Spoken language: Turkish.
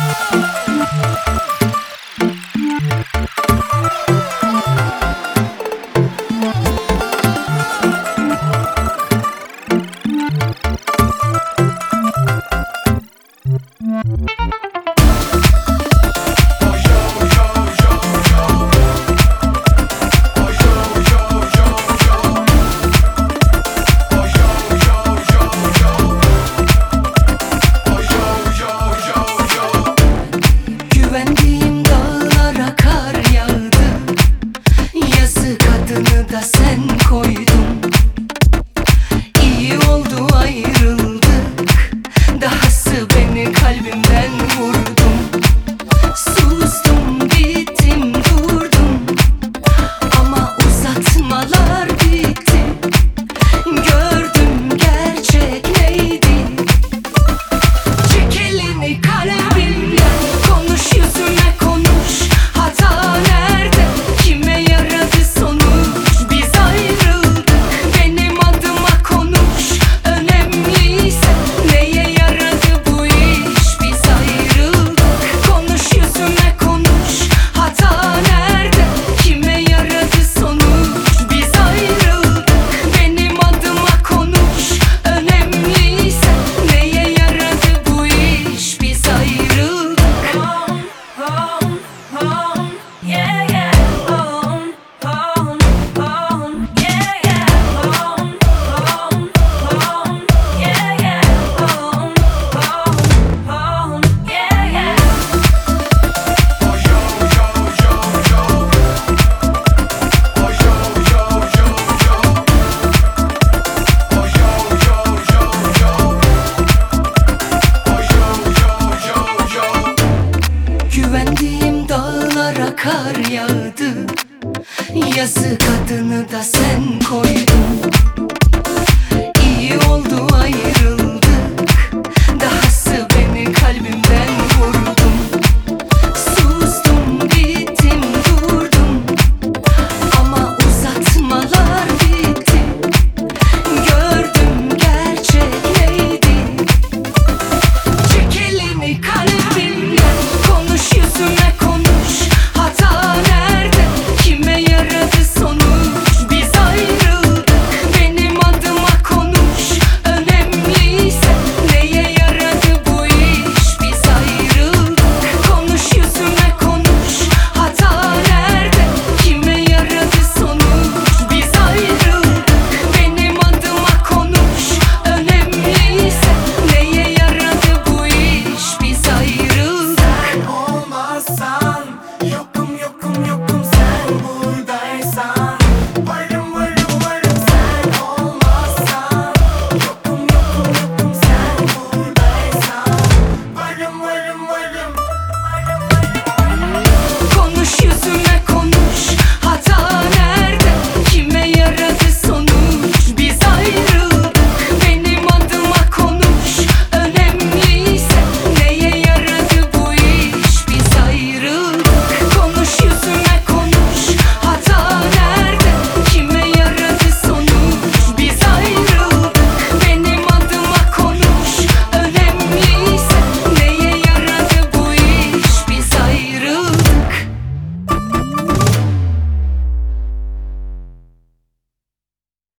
Güvendiğim dağlara kar yağdı, yazık adını da sen koydun. İyi oldu ayrıldık, dahası beni kalbimden vurdun. Sustum, bittim, durdum ama uzatmalar bitti. Gördüm gerçek neydi. Çek elini kalbimden, konuş yüzüme konuş. Hata nerede, kime yaradı sonuç? Biz ayrıldık, benim adıma konuş. Önemliyse neye yaradı bu iş? Biz ayrıldık, konuş yüzüme konuş. Hata nerede, kime yaradı sonuç? Biz ayrıldık, benim adıma konuş. Önemliyse neye yaradı bu iş? Biz ayrıldık. Yeah, yeah. Yeah, yeah. Yeah, yeah. Yeah, yeah. Güvendiğim dağlara kar yağdı, yazık adını da sen